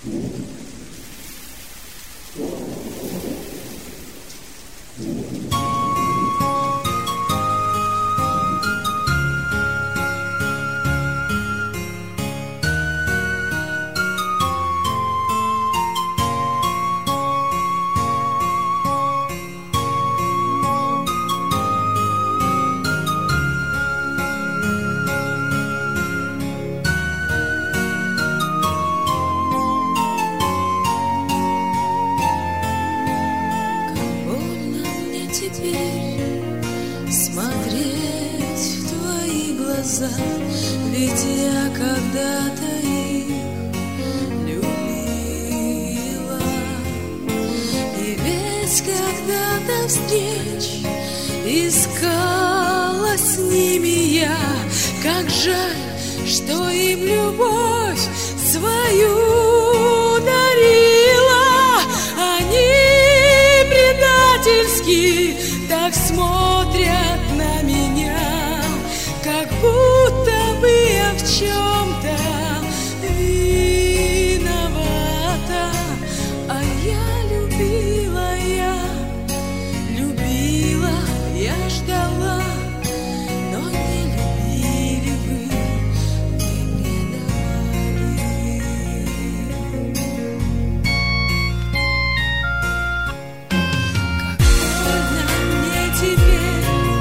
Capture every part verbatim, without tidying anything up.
Ведь я когда-то их любила. И ведь когда-то встреч искала с ними я. Как жаль, что им любовь свою дарила. Они предательски так смотрят на меня, как будто бы я в чем-то виновата. А я любила, я любила, я ждала, но не любили вы, не предавали. Как больно мне теперь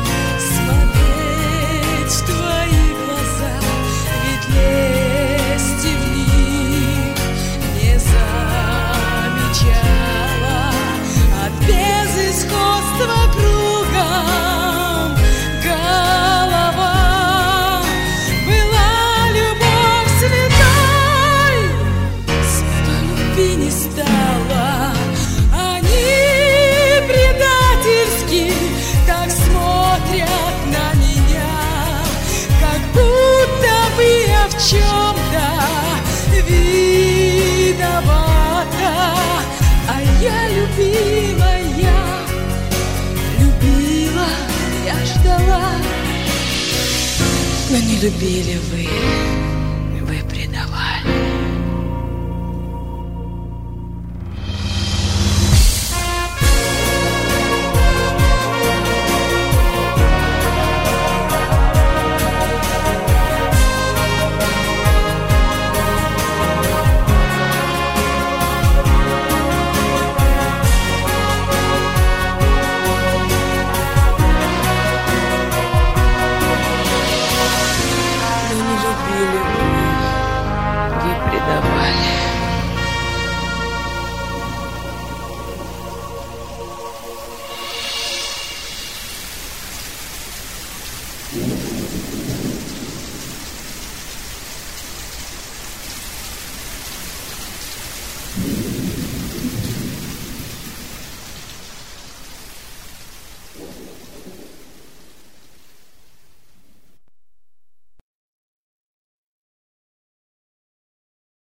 смотреть в твои глаза, ведь лести в них не замечала. От безысходства кругом голова. Была любовь святой, святой любви не стало. Они предательски так смотрят на меня, как будто бы я в чем-то виновата. А я любила, я любила, я ждала, но не любили вы, вы предавали. Вы предавали.